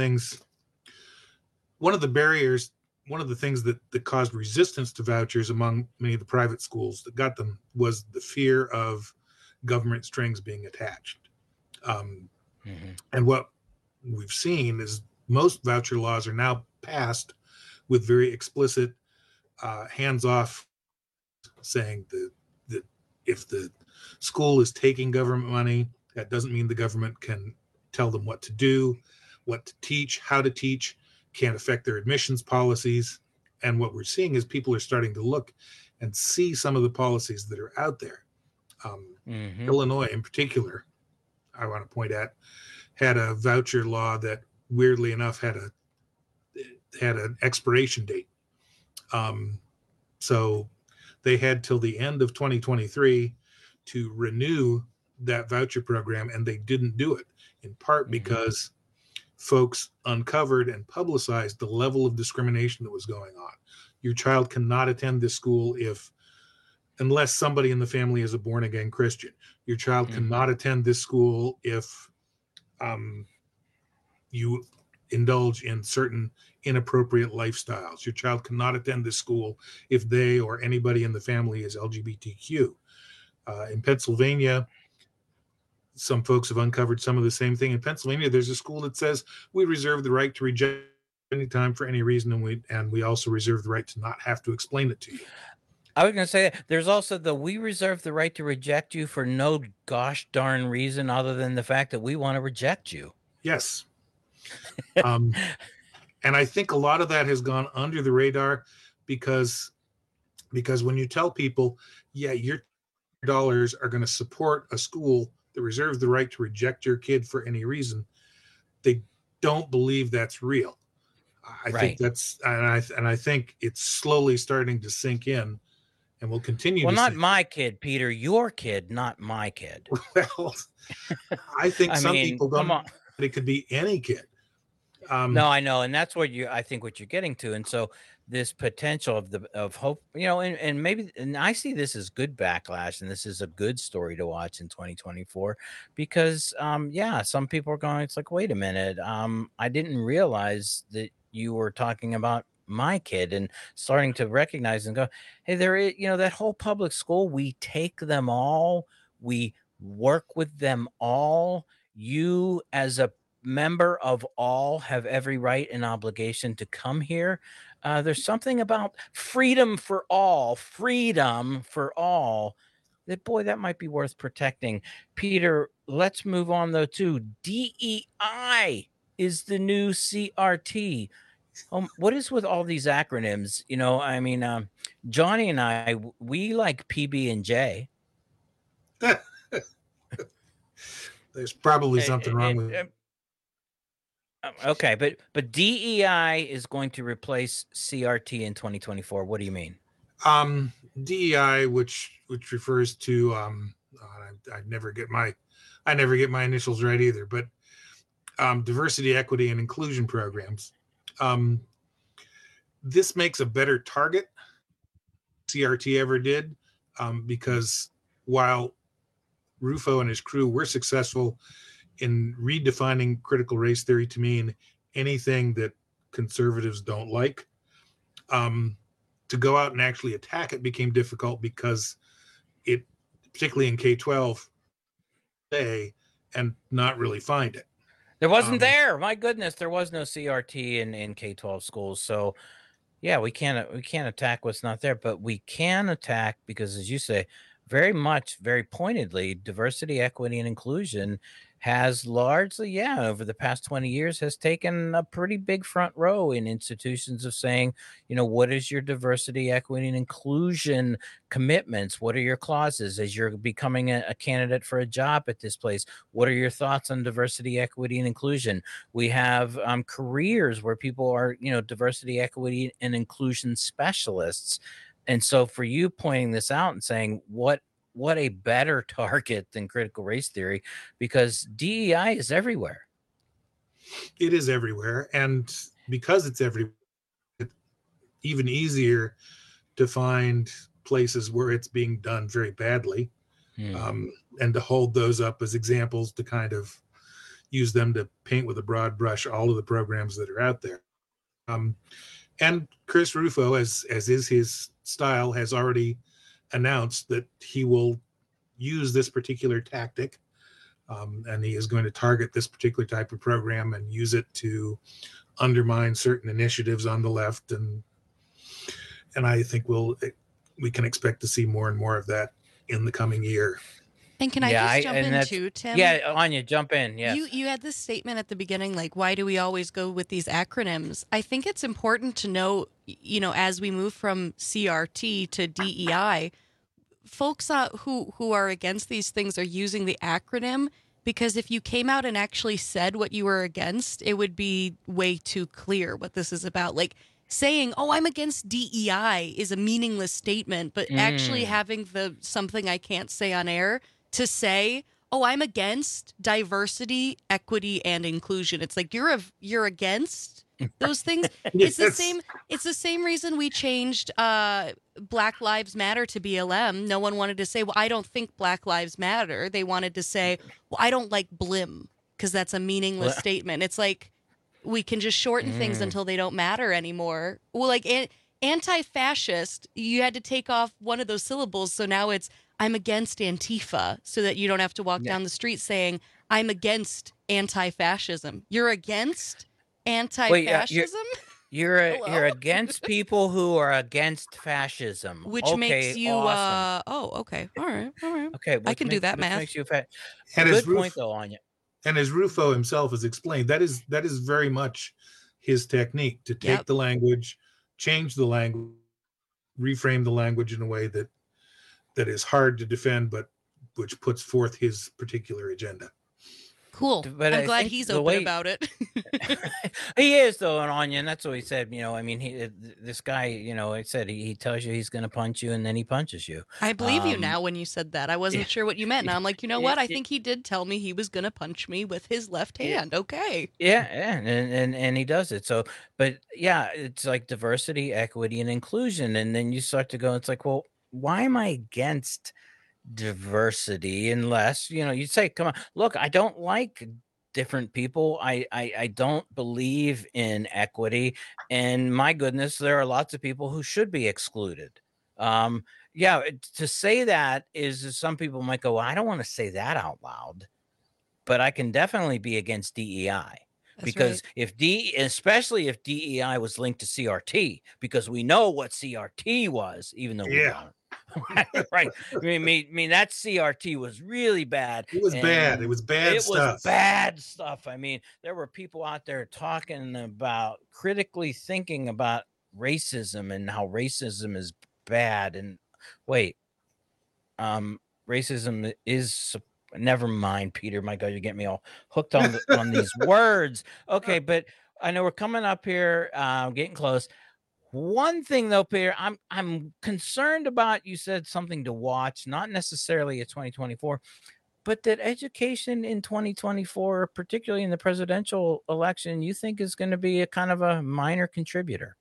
barriers, one of the things that caused resistance to vouchers among many of the private schools that got them was the fear of government strings being attached. And what we've seen is most voucher laws are now passed with very explicit hands-off, saying that if the school is taking government money, that doesn't mean the government can tell them what to do, what to teach, how to teach, can't affect their admissions policies. And what we're seeing is people are starting to look and see some of the policies that are out there. Illinois in particular, I want to point at, had a voucher law that weirdly enough had an expiration date. So they had till the end of 2023 to renew that voucher program, and they didn't do it, in part because folks uncovered and publicized the level of discrimination that was going on. Your child cannot attend this school unless somebody in the family is a born-again Christian. Your child cannot attend this school if you indulge in certain inappropriate lifestyles. Your child cannot attend this school if they or anybody in the family is LGBTQ. In Pennsylvania, some folks have uncovered some of the same thing. In Pennsylvania, there's a school that says we reserve the right to reject any time for any reason, and we also reserve the right to not have to explain it to you. I was going to say there's also we reserve the right to reject you for no gosh darn reason other than the fact that we want to reject you. Yes. And I think a lot of that has gone under the radar because when you tell people, yeah, your dollars are going to support a school that reserves the right to reject your kid for any reason, they don't believe that's real. I think that's, and I think it's slowly starting to sink in, and will continue. Well, not my kid, Peter. Your kid, not my kid. Well, I think some people don't. It could be any kid. No, I know, and that's what I think what you're getting to, and so this potential of hope, and maybe, and I see this as good backlash, and this is a good story to watch in 2024 because, some people are going, it's like, wait a minute, I didn't realize that you were talking about my kid, and starting to recognize and go, hey, there is, that whole public school, we take them all, we work with them all. You as a member of all have every right and obligation to come here. There's something about freedom for all that, boy, that might be worth protecting. Peter, let's move on though to DEI is the new CRT. What is with all these acronyms? Johnny and I, we like PB&J. There's probably something wrong with it. Okay, but DEI is going to replace CRT in 2024. What do you mean? DEI, which refers to I never get my initials right either, but diversity, equity, and inclusion programs. This makes a better target CRT ever did, because while Rufo and his crew were successful in redefining critical race theory to mean anything that conservatives don't like, to go out and actually attack it became difficult because it, particularly in K-12, and not really find it. There wasn't there. My goodness, there was no CRT in K-12 schools. So, yeah, we can't attack what's not there, but we can attack because, as you say, very pointedly, diversity, equity, and inclusion has largely, over the past 20 years, has taken a pretty big front row in institutions of saying, what is your diversity, equity, and inclusion commitments? What are your clauses as you're becoming a candidate for a job at this place? What are your thoughts on diversity, equity, and inclusion? We have careers where people are, diversity, equity, and inclusion specialists. And so for you pointing this out and saying, what what a better target than critical race theory, because DEI is everywhere. It is everywhere, and because it's everywhere, it's even easier to find places where it's being done very badly, and to hold those up as examples to kind of use them to paint with a broad brush all of the programs that are out there. And Chris Rufo, as is his style, has already announced that he will use this particular tactic, and he is going to target this particular type of program and use it to undermine certain initiatives on the left. And I think we can expect to see more and more of that in the coming year. And can I just jump in too, Tim? Yeah, Anya, jump in. Yes. You had this statement at the beginning, like, why do we always go with these acronyms? I think it's important to know, as we move from CRT to DEI, folks who are against these things are using the acronym because if you came out and actually said what you were against, it would be way too clear what this is about. Like, saying, "Oh, I'm against DEI" is a meaningless statement, but actually having something I can't say on air to say, "Oh, I'm against diversity, equity, and inclusion." It's like you're against those things. Yes. It's the same reason we changed Black Lives Matter to BLM. No one wanted to say, "Well, I don't think Black Lives Matter." They wanted to say, "Well, I don't like BLM," because that's a meaningless statement. It's like we can just shorten things until they don't matter anymore. Well, like anti-fascist, you had to take off one of those syllables, so now it's "I'm against Antifa," so that you don't have to walk down the street saying, "I'm against anti-fascism." You're against anti-fascism? You're against people who are against fascism. Which makes you, awesome. Okay. All right. Okay. I can do that math. Makes you fat. And Good point, though, Anya. And as Rufo himself has explained, that is very much his technique, to take the language, change the language, reframe the language in a way that is hard to defend, but which puts forth his particular agenda. Cool. But I'm glad he's open about it. He is, though, and Anya, and that's what he said. I mean, this guy, he said he tells you he's going to punch you, and then he punches you. I believe you now when you said that. I wasn't sure what you meant. Now I'm like, you know what? I think he did tell me he was going to punch me with his left hand. Okay. Yeah, and he does it. So, but yeah, it's like diversity, equity, and inclusion, and then you start to go. It's like, well, why am I against diversity unless you say, come on, look, I don't like different people, I don't believe in equity, and my goodness, there are lots of people who should be excluded. To say that is, some people might go, well, I don't want to say that out loud, but I can definitely be against DEI. Because especially if DEI was linked to CRT, because we know what CRT was, even though we don't. Right. I mean, that CRT was really bad. It was bad. It was bad stuff. It was bad stuff. I mean, there were people out there talking about, critically thinking about racism and how racism is bad. And racism is. Never mind, Peter. My God, you get me all hooked on these words. Okay, but I know we're coming up here, getting close. One thing though, Peter, I'm concerned about. You said something to watch, not necessarily at 2024, but that education in 2024, particularly in the presidential election, you think is going to be a kind of a minor contributor.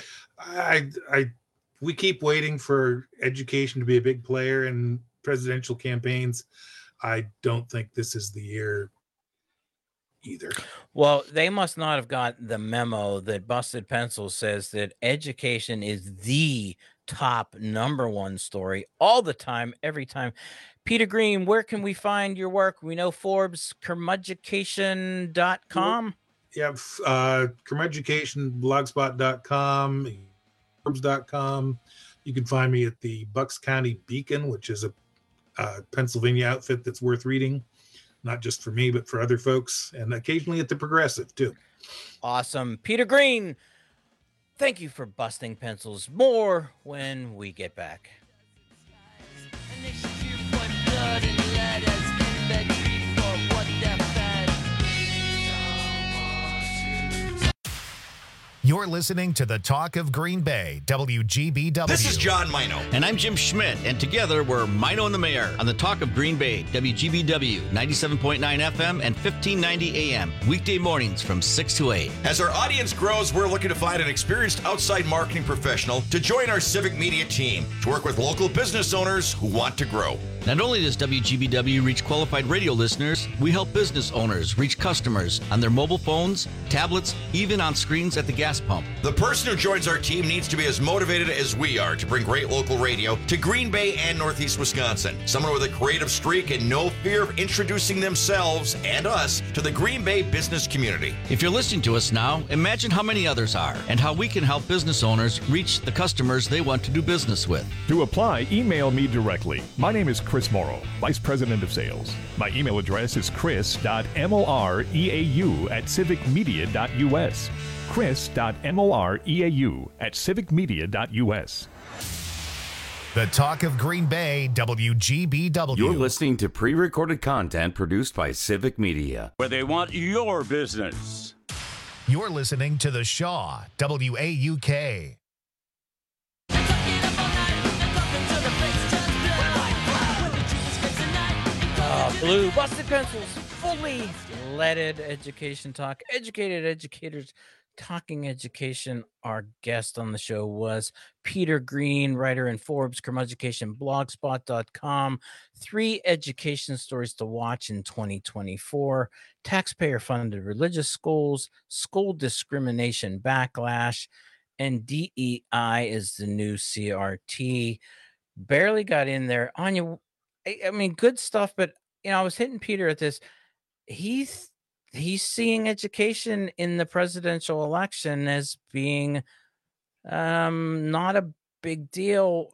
We keep waiting for education to be a big player in presidential campaigns. I don't think this is the year either. Well, they must not have got the memo that Busted Pencil says that education is the top #1 story all the time, every time. Peter Green, where can we find your work? We know Forbes, curmugeducation.com. Yeah, curmugeducation, blogspot.com, Forbes.com. You can find me at the Bucks County Beacon, which is a Pennsylvania outfit that's worth reading, not just for me, but for other folks, and occasionally at the Progressive too. Awesome. Peter Green, thank you for busting pencils. More when we get back. You're listening to the Talk of Green Bay, WGBW. This is John Mino. And I'm Jim Schmidt, and together we're Mino and the Mayor on the Talk of Green Bay, WGBW, 97.9 FM and 1590 AM, weekday mornings from 6 to 8. As our audience grows, we're looking to find an experienced outside marketing professional to join our civic media team to work with local business owners who want to grow. Not only does WGBW reach qualified radio listeners, we help business owners reach customers on their mobile phones, tablets, even on screens at the gas pump. The person who joins our team needs to be as motivated as we are to bring great local radio to Green Bay and Northeast Wisconsin. Someone with a creative streak and no fear of introducing themselves and us to the Green Bay business community. If you're listening to us now, imagine how many others are and how we can help business owners reach the customers they want to do business with. To apply, email me directly. My name is Chris Morrow, Vice President of Sales. My email address is chris.moreau@civicmedia.us. chris.moreau@civicmedia.us. The Talk of Green Bay, WGBW. You're listening to pre-recorded content produced by Civic Media, where they want your business. You're listening to The Shaw, WAUK. Blue busted pencils, fully leaded education talk, educated educators talking education. Our guest on the show was Peter Green, writer in Forbes, Curmudgeducation, blogspot.com. 3 education stories to watch in 2024: taxpayer-funded religious schools, school discrimination backlash, and DEI is the new CRT. Barely got in there. Anya, I mean, good stuff, but I was hitting Peter at this. He's seeing education in the presidential election as being not a big deal.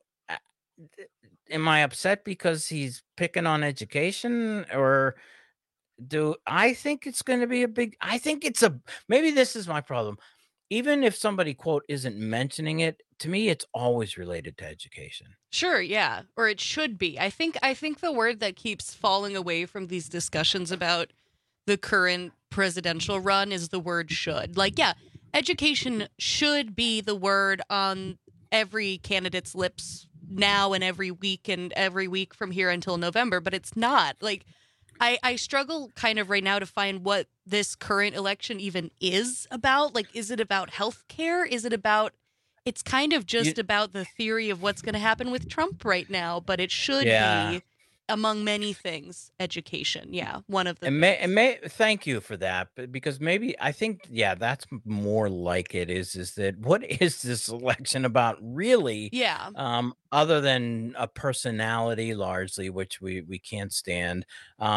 Am I upset because he's picking on education, or do I think it's going to be a big? I think maybe this is my problem. Even if somebody, quote, isn't mentioning it, to me, it's always related to education. Sure, yeah, or it should be. I think the word that keeps falling away from these discussions about the current presidential run is the word should. Like, yeah, education should be the word on every candidate's lips now and every week from here until November, but it's not. Like, I struggle kind of right now to find what this current election even is about. Like, is it about healthcare? Is it about... It's kind of just about the theory of what's going to happen with Trump right now, but it should be, among many things, education. Yeah, one of them. Thank you for that, because maybe I think that's more like it is that what is this election about really? Yeah. Other than a personality, largely, which we can't stand.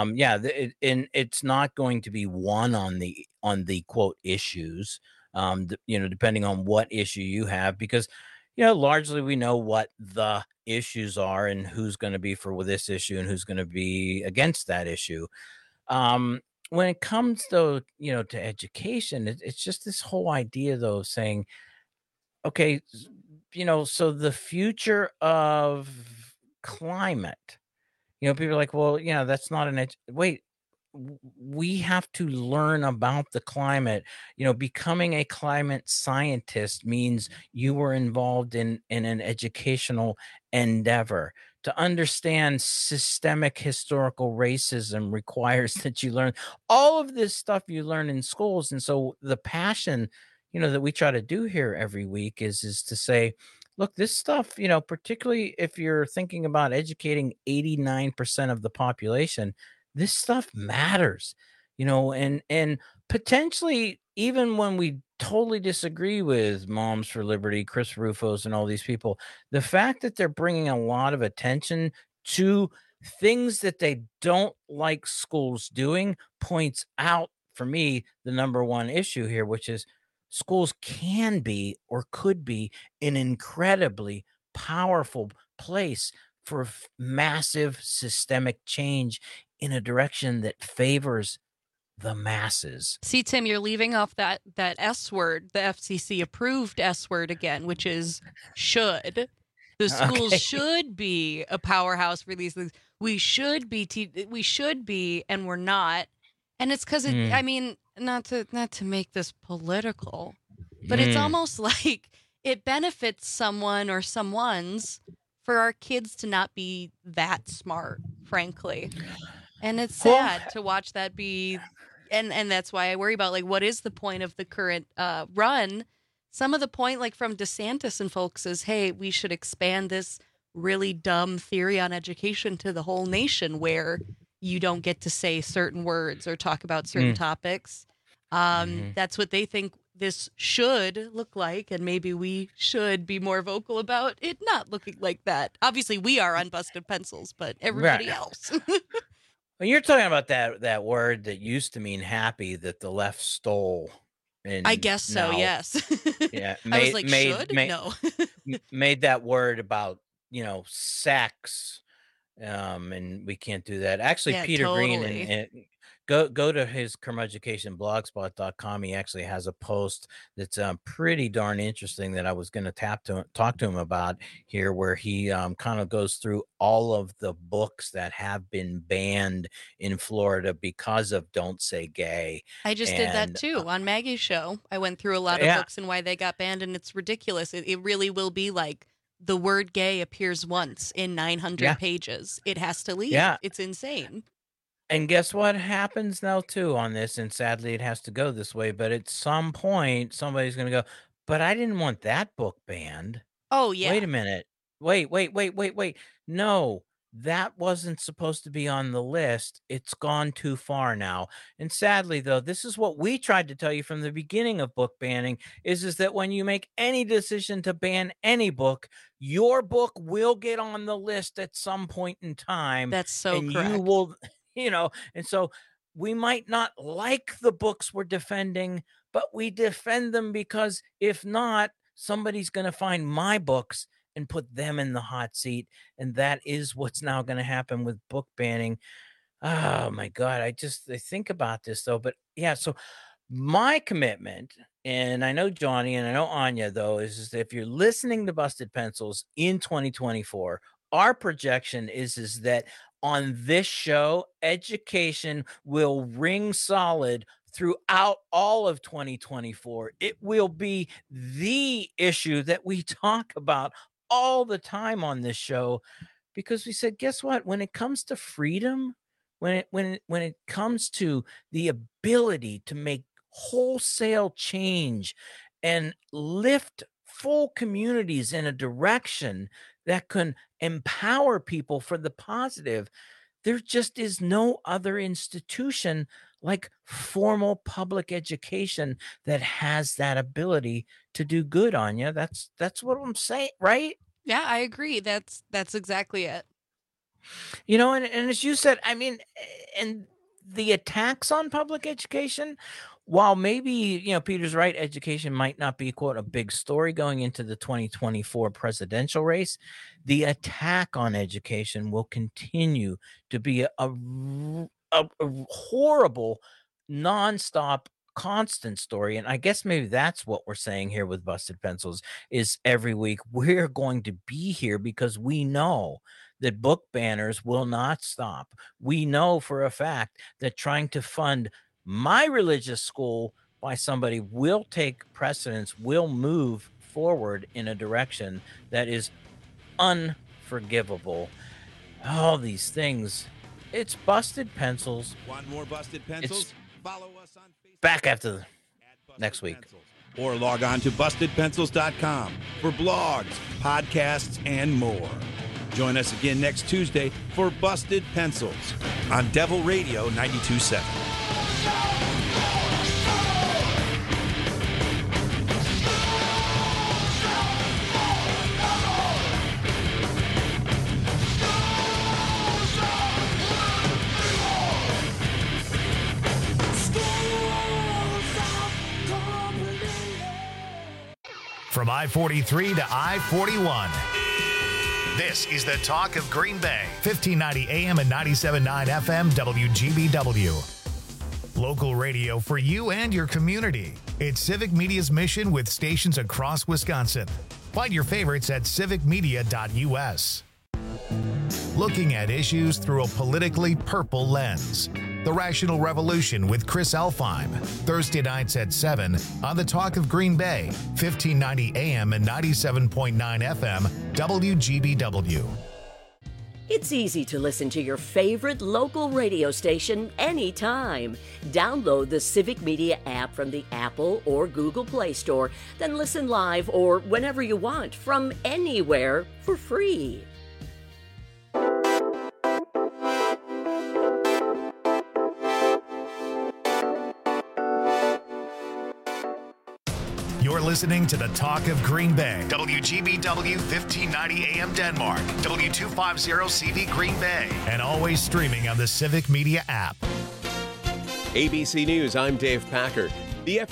It's not going to be won on the quote issues. Depending on what issue you have, because, largely we know what the issues are and who's going to be for this issue and who's going to be against that issue. When it comes though, to education, it's just this whole idea though of saying, okay, so the future of climate, people are like, well, that's not wait, we have to learn about the climate. Becoming a climate scientist means you were involved in an educational endeavor. To understand systemic historical racism requires that you learn all of this stuff you learn in schools. And so the passion, that we try to do here every week is to say, look, this stuff, particularly if you're thinking about educating 89% of the population, this stuff matters, and potentially even when we totally disagree with Moms for Liberty, Chris Rufos, and all these people, the fact that they're bringing a lot of attention to things that they don't like schools doing points out for me the number one issue here, which is schools can be or could be an incredibly powerful place for massive systemic change in a direction that favors the masses. See, Tim, you're leaving off that S word, the FCC approved S word again, which is should. The schools should be a powerhouse for these things. We should be, and we're not. And it's because I mean, not to make this political, But it's almost like it benefits someone or someone's for our kids to not be that smart, frankly. And it's sad to watch that be, and that's why I worry about, like, what is the point of the current run? Some of the point, like from DeSantis and folks, is, hey, we should expand this really dumb theory on education to the whole nation, where you don't get to say certain words or talk about certain topics. That's what they think this should look like, and maybe we should be more vocal about it not looking like that. Obviously, we are on Busted Pencils, but everybody else. When you're talking about that word that used to mean happy that the left stole, and I guess so. Yes. Yeah, I was like, should? No. Made that word about, sex, and we can't do that. Actually, Yeah, Peter Green, totally. and go to his Curmudgeoncation blogspot.com. He actually has a post that's pretty darn interesting that I was going to talk to him about here, where he kind of goes through all of the books that have been banned in Florida because of Don't Say Gay. I just did that too on Maggie's show. I went through a lot of books and why they got banned, and it's ridiculous. It really will be like the word gay appears once in 900 pages. It has to leave. Yeah. It's insane. And guess what happens now too on this? And sadly, it has to go this way. But at some point, somebody's going to go, but I didn't want that book banned. Oh, yeah. Wait a minute. Wait. No, that wasn't supposed to be on the list. It's gone too far now. And sadly, though, this is what we tried to tell you from the beginning of book banning is that when you make any decision to ban any book, your book will get on the list at some point in time. That's so and correct. you will, and so we might not like the books we're defending, but we defend them because if not, somebody's going to find my books and put them in the hot seat. And that is what's now going to happen with book banning. Oh my God. I think about this though, but yeah. So my commitment, and I know Johnny and I know Anya though, is if you're listening to Busted Pencils in 2024, our projection is that on this show, education will ring solid throughout all of 2024. It will be the issue that we talk about all the time on this show, because we said, guess what? When it comes to freedom, when it comes to the ability to make wholesale change and lift full communities in a direction that can empower people for the positive, there just is no other institution like formal public education that has that ability to do good, Anya. That's what I'm saying, right? Yeah, I agree. That's exactly it. And as you said, I mean, and the attacks on public education, while maybe, Peter's right, education might not be, quote, a big story going into the 2024 presidential race, the attack on education will continue to be a horrible, nonstop, constant story. And I guess maybe that's what we're saying here with Busted Pencils is every week we're going to be here because we know that book banners will not stop. We know for a fact that trying to fund my religious school by somebody will take precedence, will move forward in a direction that is unforgivable. All these things. It's Busted Pencils. Want more Busted Pencils? Follow us on Facebook. Back after next week. Pencils. Or log on to bustedpencils.com for blogs, podcasts, and more. Join us again next Tuesday for Busted Pencils on Devil Radio 92.7. From I-43 to I-41. This is the talk of Green Bay. 1590 AM and 97.9 FM WGBW. Local radio for you and your community. It's Civic Media's mission with stations across Wisconsin. Find your favorites at civicmedia.us. Looking at issues through a politically purple lens. The Rational Revolution with Chris Elfheim. Thursday nights at 7 on The Talk of Green Bay, 1590 AM and 97.9 FM, WGBW. It's easy to listen to your favorite local radio station anytime. Download the Civic Media app from the Apple or Google Play Store, then listen live or whenever you want from anywhere for free. You're listening to The Talk of Green Bay. WGBW 1590 AM Denmark. W250CV Green Bay. And always streaming on the Civic Media app. ABC News, I'm Dave Packer. The